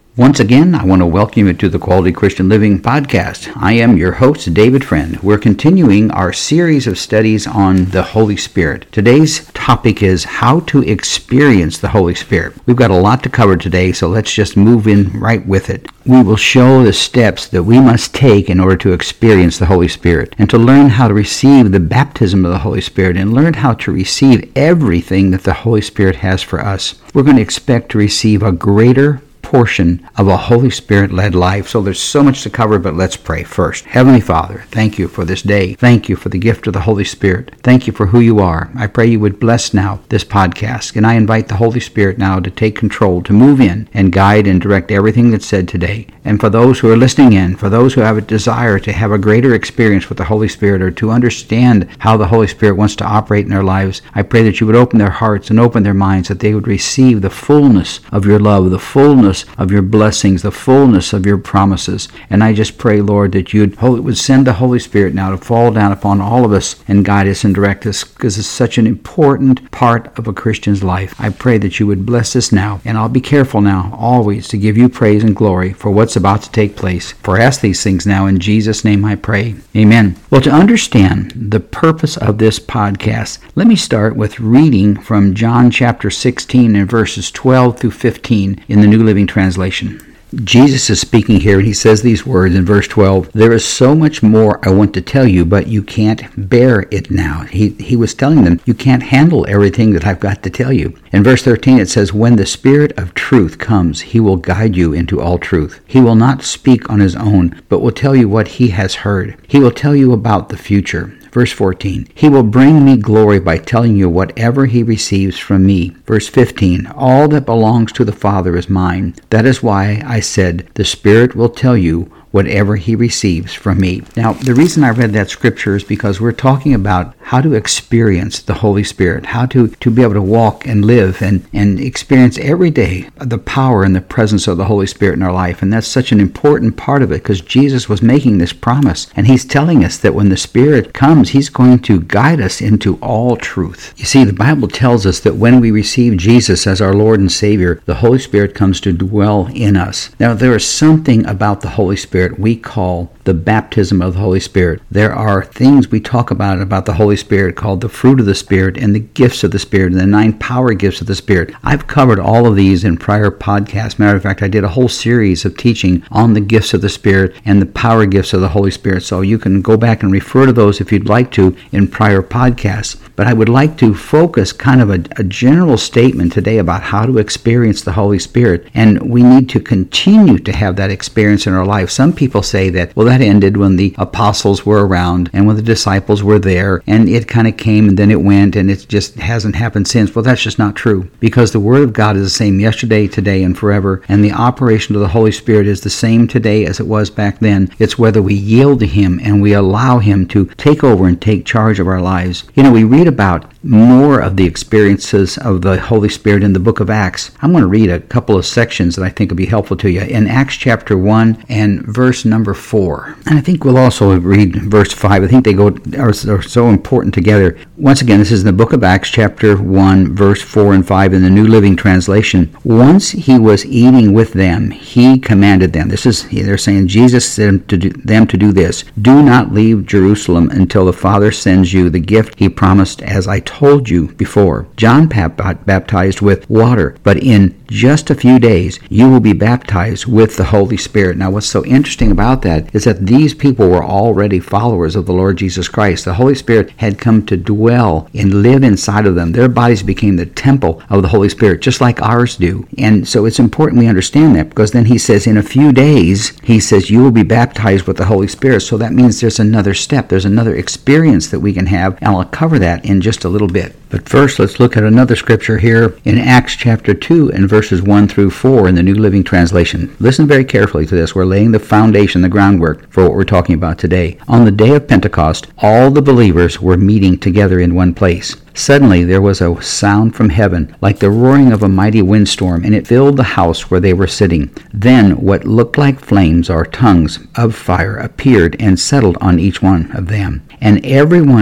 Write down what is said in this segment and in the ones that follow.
Once again, I want to welcome you to the Quality Christian Living Podcast. I am your host, David Friend. We're continuing our series of studies on the Holy Spirit. Today's topic is how to experience the Holy Spirit. We've got a lot to cover today, so let's just move in right with it. We will show the steps that we must take in order to experience the Holy Spirit and to learn how to receive the baptism of the Holy Spirit and learn how to receive everything that the Holy Spirit has for us. We're going to expect to receive a greater portion of a Holy Spirit-led life. So there's so much to cover, but let's pray first. Heavenly Father, thank you for this day. Thank you for the gift of the Holy Spirit. Thank you for who you are. I pray you would bless now this podcast, and I invite the Holy Spirit now to take control, to move in and guide and direct everything that's said today. And for those who are listening in, for those who have a desire to have a greater experience with the Holy Spirit or to understand how the Holy Spirit wants to operate in their lives, I pray that you would open their hearts and open their minds, that they would receive the fullness of your love, the fullness of your blessings, the fullness of your promises. And I just pray, Lord, that you would send the Holy Spirit now to fall down upon all of us and guide us and direct us, because it's such an important part of a Christian's life. I pray that you would bless us now, and I'll be careful now always to give you praise and glory for what's about to take place. For I ask these things now in Jesus' name I pray. Amen. Well, to understand the purpose of this podcast, let me start with reading from John chapter 16 and verses 12 through 15 in the New Living Translation. Jesus is speaking here, and he says these words in verse 12, "There is so much more I want to tell you, but you can't bear it now." He was telling them, you can't handle everything that I've got to tell you. In verse 13 it says, "When the Spirit of truth comes, he will guide you into all truth. He will not speak on his own, but will tell you what he has heard. He will tell you about the future." Verse 14, "He will bring me glory by telling you whatever he receives from me." Verse 15, "All that belongs to the Father is mine. That is why I said, the Spirit will tell you whatever he receives from me." Now, the reason I read that scripture is because we're talking about how to experience the Holy Spirit, how to be able to walk and live and experience every day the power and the presence of the Holy Spirit in our life. And that's such an important part of it, because Jesus was making this promise, and he's telling us that when the Spirit comes, he's going to guide us into all truth. You see, the Bible tells us that when we receive Jesus as our Lord and Savior, the Holy Spirit comes to dwell in us. Now, there is something about the Holy Spirit we call the baptism of the Holy Spirit. There are things we talk about the Holy Spirit called the fruit of the Spirit and the gifts of the Spirit and the 9 power gifts of the Spirit. I've covered all of these in prior podcasts. Matter of fact, I did a whole series of teaching on the gifts of the Spirit and the power gifts of the Holy Spirit. So you can go back and refer to those if you'd like to in prior podcasts. But I would like to focus kind of a general statement today about how to experience the Holy Spirit. And we need to continue to have that experience in our life. Some people say that, well, that ended when the apostles were around and when the disciples were there, and it kind of came and then it went, and it just hasn't happened since. Well, that's just not true, because the Word of God is the same yesterday, today, and forever, and the operation of the Holy Spirit is the same today as it was back then. It's whether we yield to Him and we allow Him to take over and take charge of our lives. You know, we read about more of the experiences of the Holy Spirit in the book of Acts. I'm going to read a couple of sections that I think will be helpful to you. In Acts chapter 1 and verse number 4. And I think we'll also read verse 5. I think they are so important together. Once again, this is in the book of Acts chapter 1, verse 4 and 5 in the New Living Translation. "Once he was eating with them, he commanded them." They're saying Jesus said to them to do this. "Do not leave Jerusalem until the Father sends you the gift he promised, as I told you before. John baptized with water, but in just a few days you will be baptized with the Holy Spirit." Now, what's so interesting about that is that these people were already followers of the Lord Jesus Christ. The Holy Spirit had come to dwell and live inside of them. Their bodies became the temple of the Holy Spirit, just like ours do. And so it's important we understand that, because then he says in a few days, he says you will be baptized with the Holy Spirit. So that means there's another step, there's another experience that we can have, and I'll cover that in just a little bit. But first, let's look at another scripture here in Acts chapter 2 and verses 1 through 4 in the New Living Translation. Listen very carefully to this. We're laying the foundation, the groundwork for what we're talking about today. "On the day of Pentecost, all the believers were meeting together in one place. Suddenly there was a sound from heaven, like the roaring of a mighty windstorm, and it filled the house where they were sitting. Then what looked like flames or tongues of fire appeared and settled on each one of them. And everyone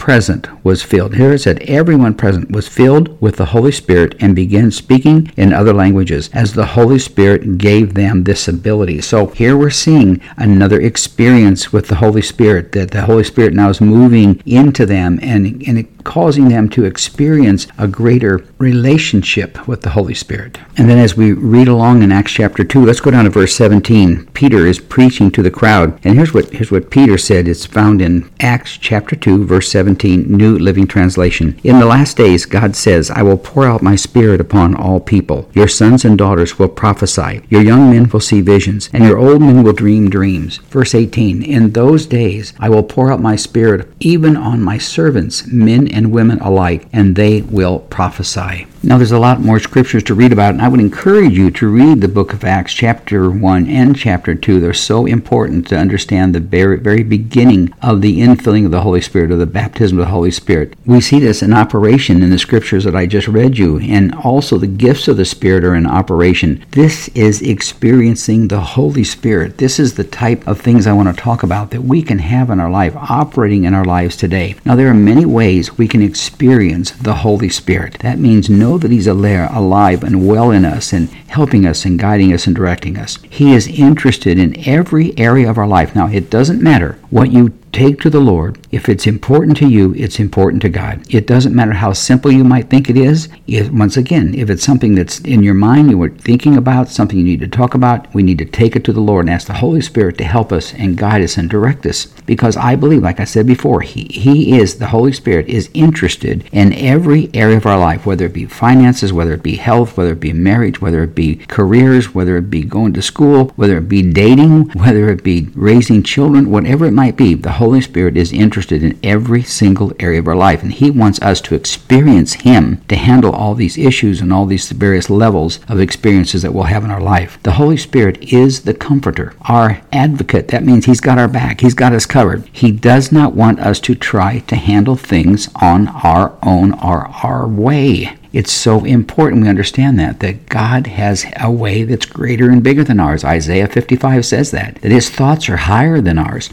present was filled. Here it said, everyone present was filled with the Holy Spirit and began speaking in other languages as the Holy Spirit gave them this ability. So here we're seeing another experience with the Holy Spirit, that the Holy Spirit now is moving into them and causing them to experience a greater relationship with the Holy Spirit. And then as we read along in Acts chapter 2, let's go down to verse 17. Peter is preaching to the crowd. And here's what Peter said. It's found in Acts chapter 2, verse 17, New Living Translation. In the last days, God says, I will pour out my Spirit upon all people. Your sons and daughters will prophesy. Your young men will see visions, and your old men will dream dreams. Verse 18, in those days, I will pour out my Spirit even on my servants, men and women alike, and they will prophesy. Now, there's a lot more scriptures to read about, and I would encourage you to read the book of Acts, chapter 1 and chapter 2. They're so important to understand the very beginning of the infilling of the Holy Spirit, or the baptism of the Holy Spirit. We see this in operation in the scriptures that I just read you, and also the gifts of the Spirit are in operation. This is experiencing the Holy Spirit. This is the type of things I want to talk about that we can have in our life, operating in our lives today. Now, there are many ways we can experience the Holy Spirit. That means know that He's alive and well in us and helping us and guiding us and directing us. He is interested in every area of our life. Now, it doesn't matter what you take to the Lord. If it's important to you, it's important to God. It doesn't matter how simple you might think it is. Once again, if it's something that's in your mind, you were thinking about, something you need to talk about, we need to take it to the Lord and ask the Holy Spirit to help us and guide us and direct us. Because I believe, like I said before, the Holy Spirit is interested in every area of our life, whether it be finances, whether it be health, whether it be marriage, whether it be careers, whether it be going to school, whether it be dating, whether it be raising children, whatever it might be. The Holy Spirit is interested in every single area of our life, and He wants us to experience Him to handle all these issues and all these various levels of experiences that we'll have in our life. The Holy Spirit is the comforter, our advocate. That means He's got our back. He's got us covered. He does not want us to try to handle things on our own or our way. It's so important we understand that God has a way that's greater and bigger than ours. Isaiah 55 says that His thoughts are higher than ours.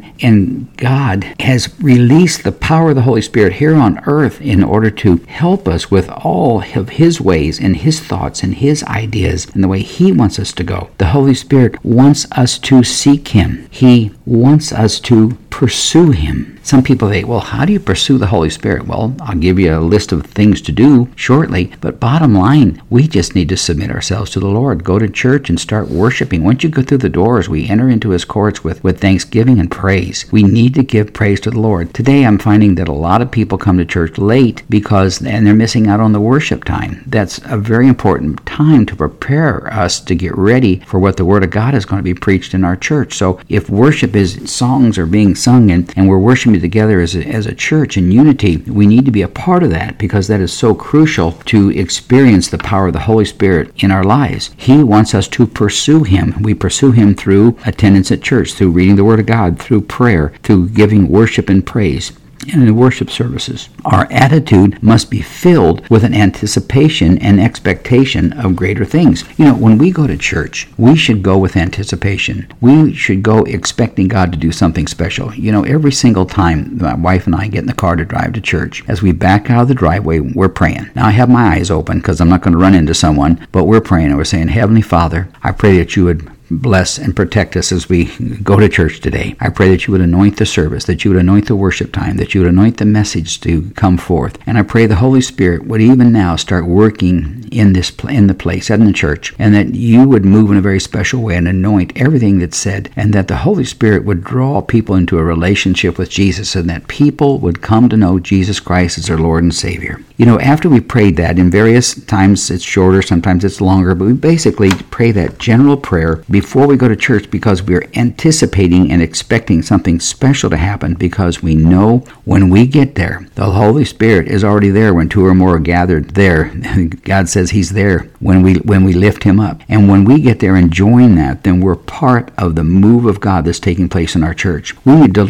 And God has released the power of the Holy Spirit here on earth in order to help us with all of His ways and His thoughts and His ideas and the way He wants us to go. The Holy Spirit wants us to seek Him. He wants us to pursue Him. Some people say, well, how do you pursue the Holy Spirit? Well, I'll give you a list of things to do shortly, but bottom line, we just need to submit ourselves to the Lord. Go to church and start worshiping. Once you go through the doors, we enter into His courts with thanksgiving and praise. We need to give praise to the Lord. Today, I'm finding that a lot of people come to church late and they're missing out on the worship time. That's a very important time to prepare us to get ready for what the Word of God is going to be preached in our church. So if worship is songs are being sung and we're worshiping together as a church in unity, we need to be a part of that, because that is so crucial to experience the power of the Holy Spirit in our lives. He wants us to pursue Him. We pursue Him through attendance at church, through reading the Word of God, through prayer, through giving worship and praise. And in the worship services, our attitude must be filled with an anticipation and expectation of greater things. When we go to church, we should go with anticipation. We should go expecting God to do something special. Every single time my wife and I get in the car to drive to church, as we back out of the driveway, we're praying. Now, I have my eyes open because I'm not going to run into someone, but we're praying and we're saying, Heavenly Father, I pray that You would bless and protect us as we go to church today. I pray that You would anoint the service, that You would anoint the worship time, that You would anoint the message to come forth. And I pray the Holy Spirit would even now start working in the place, in the church, and that You would move in a very special way and anoint everything that's said, and that the Holy Spirit would draw people into a relationship with Jesus, and that people would come to know Jesus Christ as their Lord and Savior. After we prayed that, in various times it's shorter, sometimes it's longer, but we basically pray that general prayer before we go to church, because we're anticipating and expecting something special to happen, because we know when we get there, the Holy Spirit is already there. When two or more are gathered there, God says He's there when we lift Him up. And when we get there and join that, then we're part of the move of God that's taking place in our church. We need to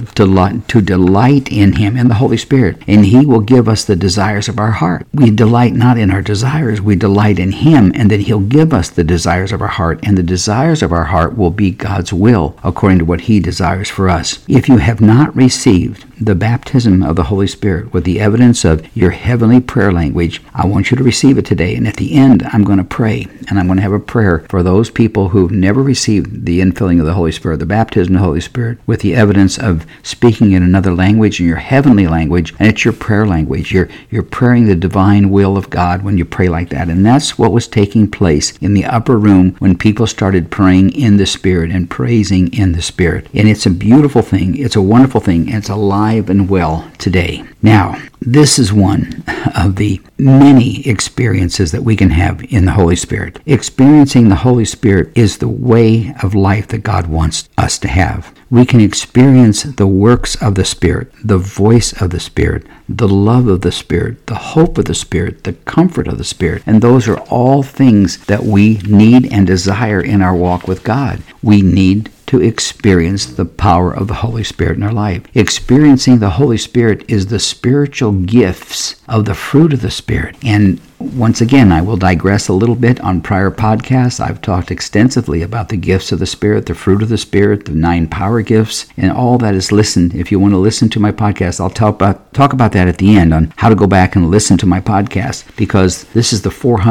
delight in Him, in the Holy Spirit, and He will give us the desires of our heart. We delight not in our desires, we delight in Him, and then He'll give us the desires of our heart, and the desires of our heart will be God's will according to what He desires for us. If you have not received the baptism of the Holy Spirit with the evidence of your heavenly prayer language, I want you to receive it today. And at the end, I'm going to pray, and I'm going to have a prayer for those people who've never received the infilling of the Holy Spirit, the baptism of the Holy Spirit, with the evidence of speaking in another language, in your heavenly language, and it's your prayer language. You're praying the divine will of God when you pray like that. And that's what was taking place in the upper room when people started praying in the Spirit and praising in the Spirit. And it's a beautiful thing. It's a wonderful thing. And it's alive and well today. Now, this is one of the many experiences that we can have in the Holy Spirit. Experiencing the Holy Spirit is the way of life that God wants us to have. We can experience the works of the Spirit, the voice of the Spirit, the love of the Spirit, the hope of the Spirit, the comfort of the Spirit. And those are all things that we need and desire in our walk with God. We need to experience the power of the Holy Spirit in our life. Experiencing the Holy Spirit is the spiritual gifts of the fruit of the Spirit. And once again, I will digress a little bit on prior podcasts. I've talked extensively about the gifts of the Spirit, the fruit of the Spirit, the 9 power gifts, and all that is listened. If you want to listen to my podcast, I'll talk about that at the end on how to go back and listen to my podcast, because this is the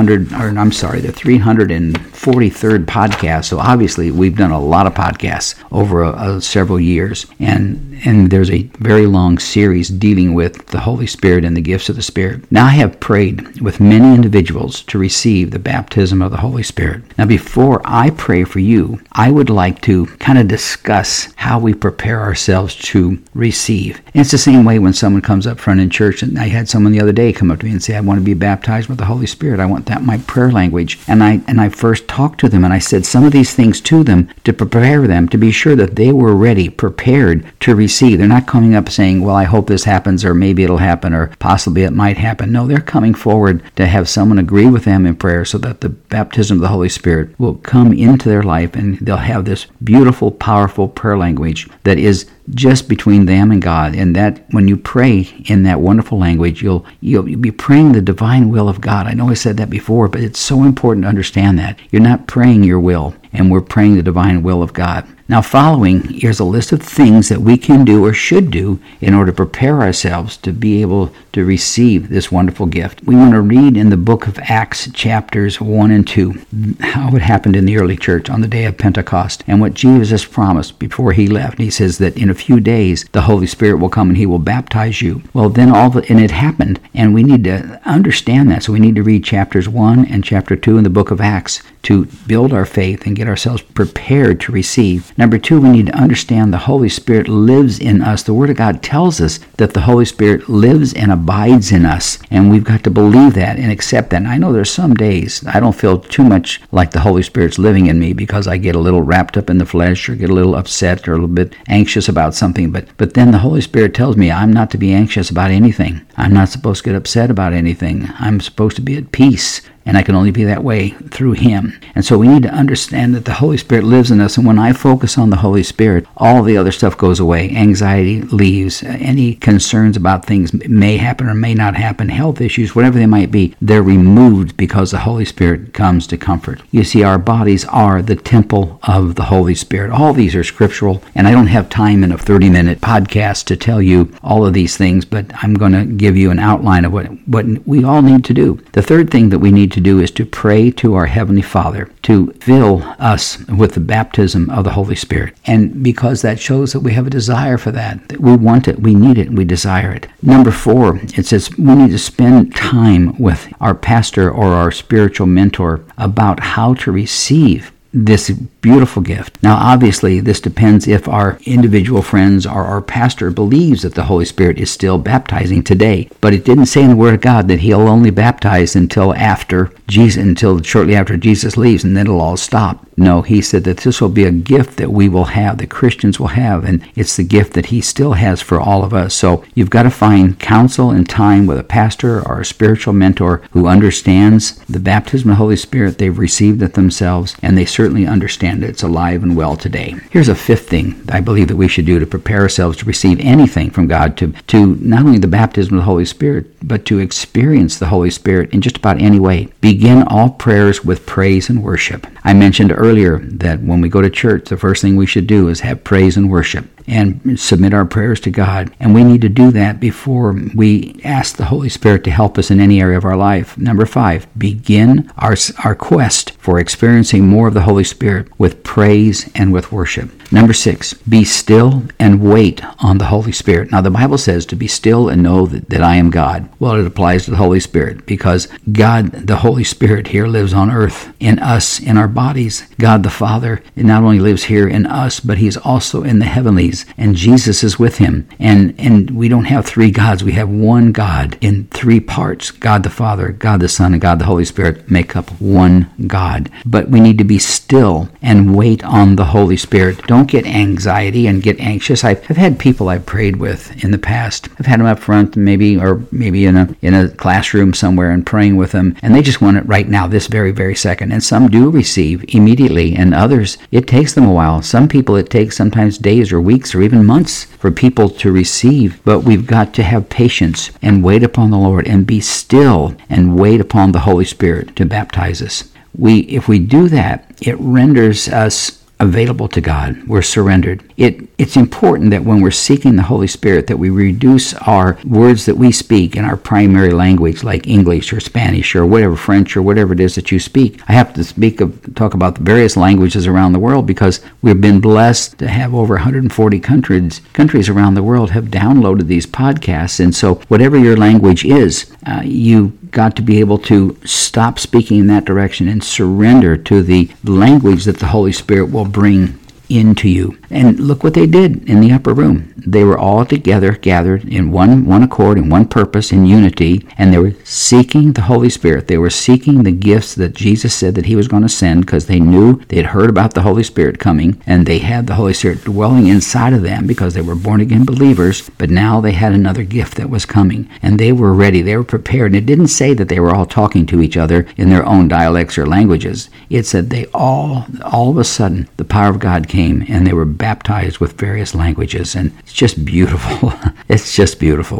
343rd podcast. So obviously, we've done a lot of podcasts over several years, and there's a very long series dealing with the Holy Spirit and the gifts of the Spirit. Now, I have prayed with many individuals to receive the baptism of the Holy Spirit. Now, before I pray for you, I would like to kind of discuss how we prepare ourselves to receive. And it's the same way when someone comes up front in church, and I had someone the other day come up to me and say, I want to be baptized with the Holy Spirit. I want that my prayer language. And I first talked to them, and I said some of these things to them to prepare them to be sure that they were ready, prepared to receive. They're not coming up saying, well, I hope this happens, or maybe it'll happen, or possibly it might happen. No, they're coming forward to have someone agree with them in prayer so that the baptism of the Holy Spirit will come into their life, and they'll have this beautiful, powerful prayer language that is just between them and God. And that when you pray in that wonderful language, you'll be praying the divine will of God. I know I said that before, but it's so important to understand that. You're not praying your will, and we're praying the divine will of God. Now, following, here's a list of things that we can do or should do in order to prepare ourselves to be able to receive this wonderful gift. We want to read in the book of Acts, chapters 1 and 2, how it happened in the early church on the day of Pentecost, and what Jesus promised before he left. He says that in a few days, the Holy Spirit will come and he will baptize you. Well, then and it happened, and we need to understand that. So we need to read chapters 1 and chapter 2 in the book of Acts to build our faith and get ourselves prepared to receive. Number 2, we need to understand the Holy Spirit lives in us. The Word of God tells us that the Holy Spirit lives and abides in us, and we've got to believe that and accept that. And I know there's some days I don't feel too much like the Holy Spirit's living in me because I get a little wrapped up in the flesh, or get a little upset, or a little bit anxious about something. But then the Holy Spirit tells me I'm not to be anxious about anything. I'm not supposed to get upset about anything. I'm supposed to be at peace. And I can only be that way through Him. And so we need to understand that the Holy Spirit lives in us. And when I focus on the Holy Spirit, all the other stuff goes away. Anxiety leaves. Any concerns about things may happen or may not happen, health issues, whatever they might be, they're removed because the Holy Spirit comes to comfort. You see, our bodies are the temple of the Holy Spirit. All these are scriptural, and I don't have time in a 30-minute podcast to tell you all of these things, but I'm going to give you an outline of what we all need to do. The third thing that we need to do is to pray to our Heavenly Father to fill us with the baptism of the Holy Spirit. And because that shows that we have a desire for that we want it, we need it, and we desire it. Number 4, it says we need to spend time with our pastor or our spiritual mentor about how to receive this beautiful gift. Now, obviously, this depends if our individual friends or our pastor believes that the Holy Spirit is still baptizing today. But it didn't say in the Word of God that He'll only baptize until shortly after Jesus leaves, and then it'll all stop. No, He said that this will be a gift that we will have, that Christians will have, and it's the gift that He still has for all of us. So you've got to find counsel and time with a pastor or a spiritual mentor who understands the baptism of the Holy Spirit. They've received it themselves, and they certainly understand it. It's alive and well today. Here's a 5th thing I believe that we should do to prepare ourselves to receive anything from God, to not only the baptism of the Holy Spirit, but to experience the Holy Spirit in just about any way. Begin all prayers with praise and worship. I mentioned earlier that when we go to church, the first thing we should do is have praise and worship. and submit our prayers to God. And we need to do that before we ask the Holy Spirit to help us in any area of our life. Number 5, begin our quest for experiencing more of the Holy Spirit with praise and with worship. Number 6, be still and wait on the Holy Spirit. Now, the Bible says to be still and know that I am God. Well, it applies to the Holy Spirit because God, the Holy Spirit here lives on earth, in us, in our bodies. God the Father not only lives here in us, but he's also in the heavenlies, and Jesus is with him. And we don't have 3 gods. We have one God in 3 parts. God the Father, God the Son, and God the Holy Spirit make up one God. But we need to be still and wait on the Holy Spirit. Don't get anxiety and get anxious. I've had people I've prayed with in the past. I've had them up front, maybe in a classroom somewhere, and praying with them, and they just want it right now, this very, very second. And some do receive immediately, and others, it takes them a while. Some people, it takes sometimes days or weeks or even months for people to receive. But we've got to have patience and wait upon the Lord and be still and wait upon the Holy Spirit to baptize us. If we do that, it renders us available to God. We're surrendered. It's important that when we're seeking the Holy Spirit that we reduce our words that we speak in our primary language, like English or Spanish or whatever, French or whatever it is that you speak. I have to talk about the various languages around the world because we've been blessed to have over 140 countries around the world have downloaded these podcasts. And so whatever your language is, you got to be able to stop speaking in that direction and surrender to the language that the Holy Spirit will bring into you. And look what they did in the upper room. They were all together, gathered in one accord, in one purpose, in unity, and they were seeking the Holy Spirit. They were seeking the gifts that Jesus said that he was going to send because they knew they had heard about the Holy Spirit coming, and they had the Holy Spirit dwelling inside of them because they were born-again believers, but now they had another gift that was coming, and they were ready. They were prepared, and it didn't say that they were all talking to each other in their own dialects or languages. It said they all of a sudden, the power of God came, and they were baptized with various languages, and it's just beautiful. It's just beautiful.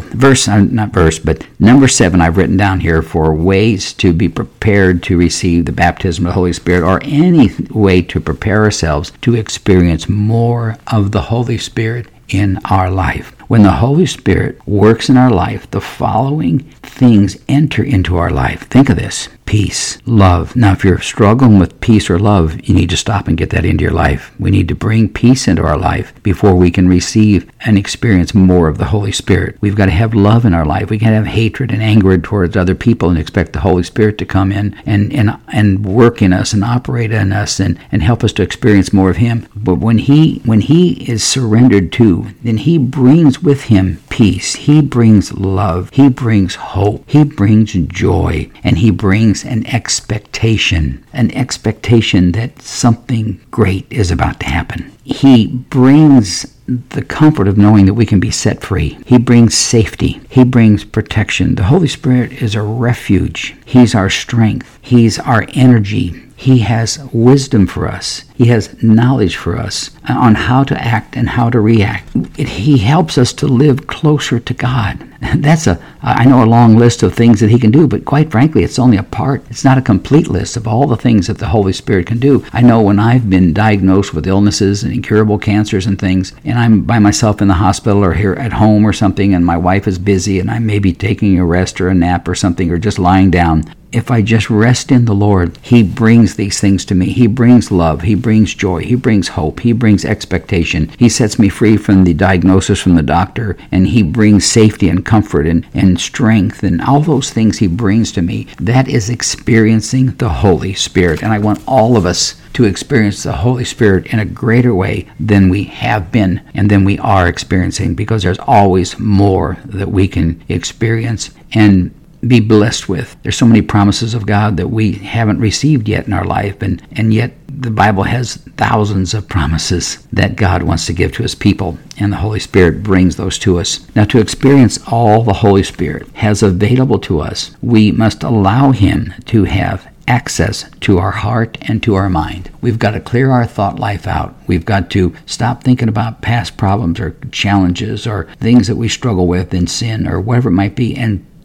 Number 7 I've written down here for ways to be prepared to receive the baptism of the Holy Spirit, or any way to prepare ourselves to experience more of the Holy Spirit in our life. When the Holy Spirit works in our life, the following things enter into our life. Think of this. Peace, love. Now, if you're struggling with peace or love, you need to stop and get that into your life. We need to bring peace into our life before we can receive and experience more of the Holy Spirit. We've got to have love in our life. We can't have hatred and anger towards other people and expect the Holy Spirit to come in and work in us and operate in us and help us to experience more of him. But when he is surrendered to, then he brings with him peace. He brings love. He brings hope. He brings joy. And he brings an expectation that something great is about to happen. He brings the comfort of knowing that we can be set free. He brings safety. He brings protection. The Holy Spirit is a refuge. He's our strength. He's our energy. He has wisdom for us. He has knowledge for us on how to act and how to react. He helps us to live closer to God. That's I know a long list of things that he can do, but quite frankly, it's only a part. It's not a complete list of all the things that the Holy Spirit can do. I know when I've been diagnosed with illnesses and incurable cancers and things, and I'm by myself in the hospital or here at home or something, and my wife is busy, and I may be taking a rest or a nap or something, or just lying down. If I just rest in the Lord, he brings these things to me. He brings love. He brings joy. He brings hope. He brings expectation. He sets me free from the diagnosis from the doctor, and he brings safety and comfort and strength, and all those things he brings to me. That is experiencing the Holy Spirit. And I want all of us to experience the Holy Spirit in a greater way than we have been and than we are experiencing, because there's always more that we can experience and be blessed with. There's so many promises of God that we haven't received yet in our life, and yet the Bible has thousands of promises that God wants to give to his people, and the Holy Spirit brings those to us. Now, to experience all the Holy Spirit has available to us, we must allow him to have access to our heart and to our mind. We've got to clear our thought life out. We've got to stop thinking about past problems or challenges or things that we struggle with in sin or whatever it might be, and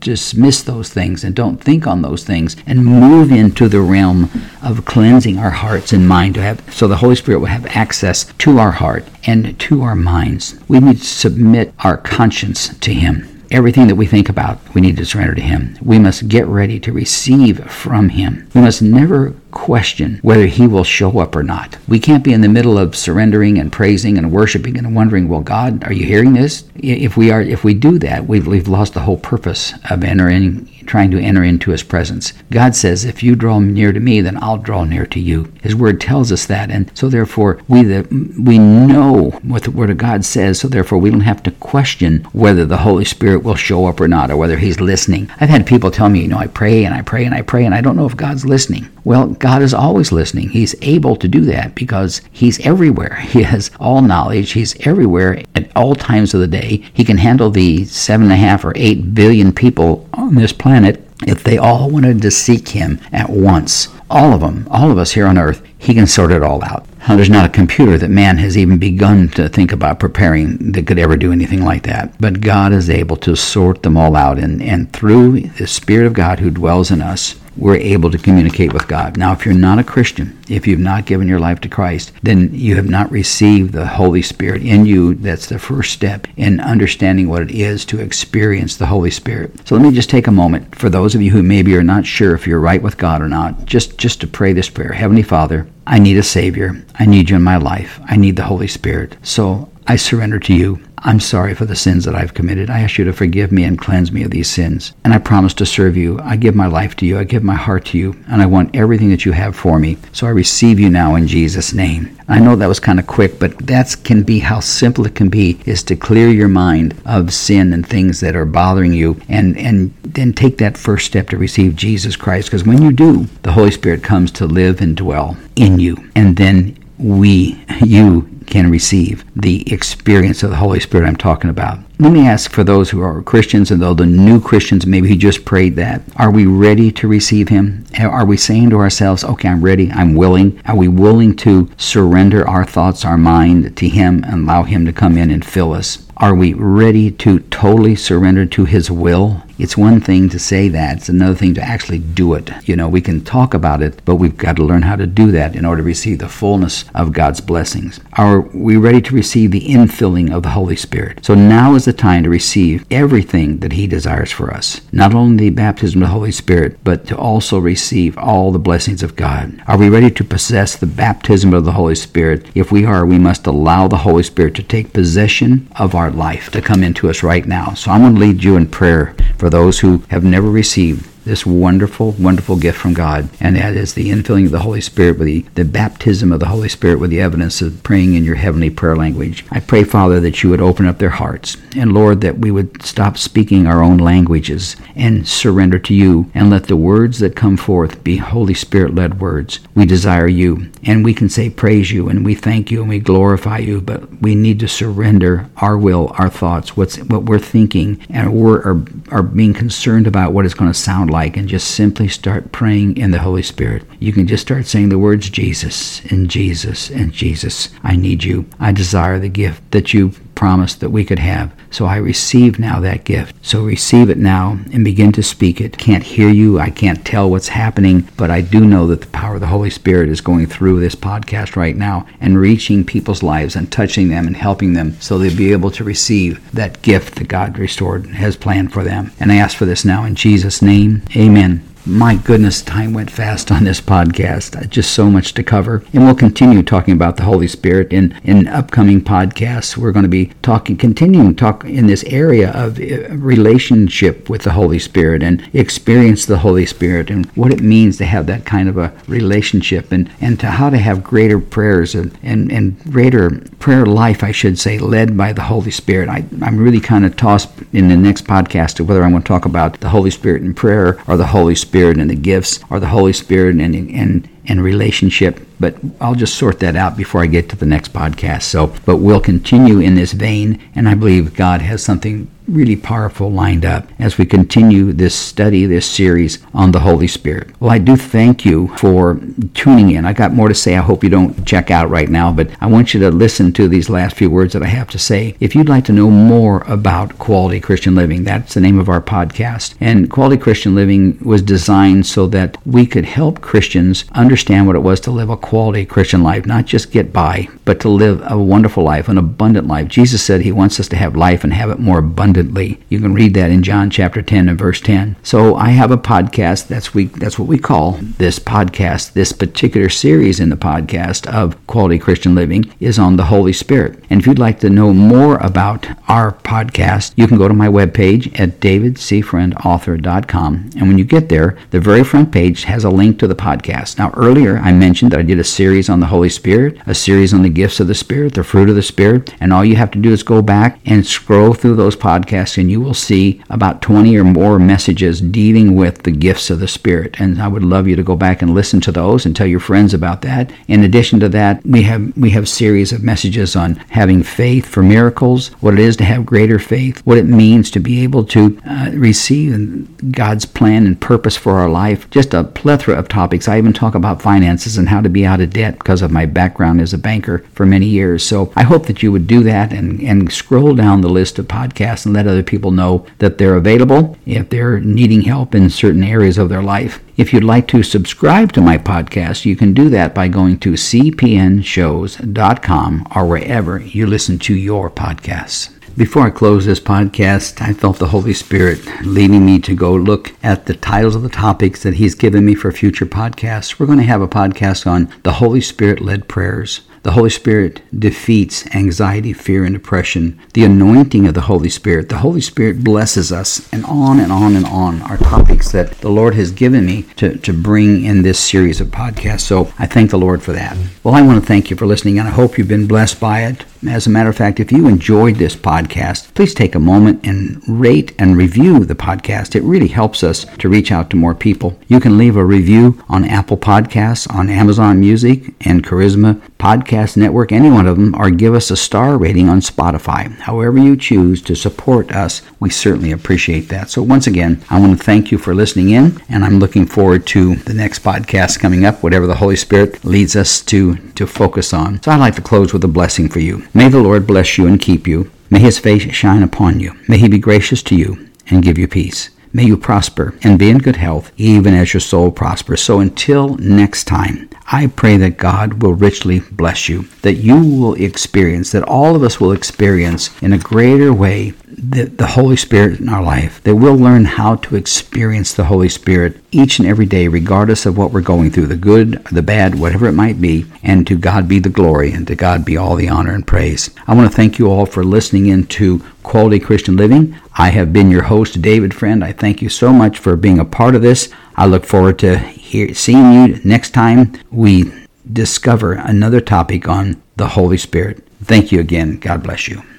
dismiss those things and don't think on those things and move into the realm of cleansing our hearts and mind so the Holy Spirit will have access to our heart and to our minds. We need to submit our conscience to Him. Everything that we think about, we need to surrender to Him. We must get ready to receive from Him. We must never question whether He will show up or not. We can't be in the middle of surrendering and praising and worshiping and wondering, well, God, are you hearing this? If we do that, we've lost the whole purpose of trying to enter into His presence. God says, if you draw near to me, then I'll draw near to you. His Word tells us that, and so therefore we know what the Word of God says, so therefore we don't have to question whether the Holy Spirit will show up or not, or whether He's listening. I've had people tell me, I pray and I pray and I pray, and I don't know if God's listening. Well, God is always listening. He's able to do that because He's everywhere. He has all knowledge. He's everywhere at all times of the day. He can handle the 7.5 or 8 billion people on this planet if they all wanted to seek Him at once. All of them, all of us here on earth, He can sort it all out. Now, there's not a computer that man has even begun to think about preparing that could ever do anything like that. But God is able to sort them all out. And through the Spirit of God who dwells in us, we're able to communicate with God. Now, if you're not a Christian, if you've not given your life to Christ, then you have not received the Holy Spirit in you. That's the first step in understanding what it is to experience the Holy Spirit. So let me just take a moment for those of you who maybe are not sure if you're right with God or not, just to pray this prayer. Heavenly Father, I need a Savior. I need you in my life. I need the Holy Spirit. So I surrender to you. I'm sorry for the sins that I've committed. I ask you to forgive me and cleanse me of these sins. And I promise to serve you. I give my life to you. I give my heart to you. And I want everything that you have for me. So I receive you now in Jesus' name. I know that was kind of quick, but that can be how simple it can be, is to clear your mind of sin and things that are bothering you, and then take that first step to receive Jesus Christ. Because when you do, the Holy Spirit comes to live and dwell in you. And then you can receive the experience of the Holy Spirit I'm talking about. Let me ask for those who are Christians and though the new Christians, maybe who just prayed that, are we ready to receive Him? Are we saying to ourselves, okay, I'm ready, I'm willing? Are we willing to surrender our thoughts, our mind to Him and allow Him to come in and fill us? Are we ready to totally surrender to His will? It's one thing to say that. It's another thing to actually do it. We can talk about it, but we've got to learn how to do that in order to receive the fullness of God's blessings. Are we ready to receive the infilling of the Holy Spirit? So now is the time to receive everything that He desires for us. Not only the baptism of the Holy Spirit, but to also receive all the blessings of God. Are we ready to possess the baptism of the Holy Spirit? If we are, we must allow the Holy Spirit to take possession of our life, to come into us right now. So I'm going to lead you in prayer for those who have never received this wonderful, wonderful gift from God, and that is the infilling of the Holy Spirit, with the baptism of the Holy Spirit, with the evidence of praying in your heavenly prayer language. I pray, Father, that you would open up their hearts, and Lord, that we would stop speaking our own languages and surrender to you, and let the words that come forth be Holy Spirit-led words. We desire you, and we can say praise you, and we thank you, and we glorify you, but we need to surrender our will, our thoughts, what we're thinking, and are being concerned about what it's going to sound like, and just simply start praying in the Holy Spirit. You can just start saying the words Jesus and Jesus and Jesus. I need you. I desire the gift that you promised that we could have. So I receive now that gift. So receive it now and begin to speak it. Can't hear you. I can't tell what's happening, but I do know that the power of the Holy Spirit is going through this podcast right now and reaching people's lives and touching them and helping them so they'll be able to receive that gift that God restored has planned for them. And I ask for this now in Jesus' name. Amen. My goodness, time went fast on this podcast. Just so much to cover. And we'll continue talking about the Holy Spirit in upcoming podcasts. We're going to be continuing to talk in this area of relationship with the Holy Spirit and experience the Holy Spirit and what it means to have that kind of a relationship, and to how to have greater prayers and greater prayer life, I should say, led by the Holy Spirit. I'm really kind of tossed in the next podcast to whether I'm going to talk about the Holy Spirit in prayer or the Holy Spirit and the gifts, or the Holy Spirit and relationship, but I'll just sort that out before I get to the next podcast. But we'll continue in this vein, and I believe God has something really powerful lined up as we continue this study, this series on the Holy Spirit. Well, I do thank you for tuning in. I got more to say. I hope you don't check out right now, but I want you to listen to these last few words that I have to say. If you'd like to know more about Quality Christian Living, that's the name of our podcast. And Quality Christian Living was designed so that we could help Christians understand what it was to live a quality Christian life, not just get by, but to live a wonderful life, an abundant life. Jesus said he wants us to have life and have it more abundantly. You can read that in John chapter 10 and verse 10. So I have a podcast. That's what we call this podcast. This particular series in the podcast of Quality Christian Living is on the Holy Spirit. And if you'd like to know more about our podcast, you can go to my webpage at davidcfriendauthor.com. And when you get there, the very front page has a link to the podcast. Now, earlier I mentioned that I did a series on the Holy Spirit, a series on the gifts of the Spirit, the fruit of the Spirit, and all you have to do is go back and scroll through those podcasts and you will see about 20 or more messages dealing with the gifts of the Spirit. And I would love you to go back and listen to those and tell your friends about that. In addition to that, we have series of messages on having faith for miracles, what it is to have greater faith, what it means to be able to receive God's plan and purpose for our life, just a plethora of topics. I even talk about finances and how to be out of debt because of my background as a banker for many years. So I hope that you would do that and scroll down the list of podcasts and let other people know that they're available if they're needing help in certain areas of their life. If you'd like to subscribe to my podcast, you can do that by going to cpnshows.com or wherever you listen to your podcasts. Before I close this podcast, I felt the Holy Spirit leading me to go look at the titles of the topics that He's given me for future podcasts. We're going to have a podcast on the Holy Spirit-led prayers. The Holy Spirit defeats anxiety, fear, and depression. The anointing of the Holy Spirit. The Holy Spirit blesses us, and on and on and on are topics that the Lord has given me to bring in this series of podcasts. So I thank the Lord for that. Well, I want to thank you for listening, and I hope you've been blessed by it. As a matter of fact, if you enjoyed this podcast, please take a moment and rate and review the podcast. It really helps us to reach out to more people. You can leave a review on Apple Podcasts, on Amazon Music, and Charisma Podcast Network, any one of them, or give us a star rating on Spotify. However you choose to support us, we certainly appreciate that. So once again, I want to thank you for listening in, and I'm looking forward to the next podcast coming up, whatever the Holy Spirit leads us to focus on. So I'd like to close with a blessing for you. May the Lord bless you and keep you. May His face shine upon you. May He be gracious to you and give you peace. May you prosper and be in good health, even as your soul prospers. So until next time, I pray that God will richly bless you, that you will experience, that all of us will experience in a greater way the Holy Spirit in our life, that we'll learn how to experience the Holy Spirit each and every day, regardless of what we're going through, the good, the bad, whatever it might be, and to God be the glory, and to God be all the honor and praise. I want to thank you all for listening in to Quality Christian Living. I have been your host, David Friend. I thank you so much for being a part of this. I look forward to seeing you next time we discover another topic on the Holy Spirit. Thank you again. God bless you.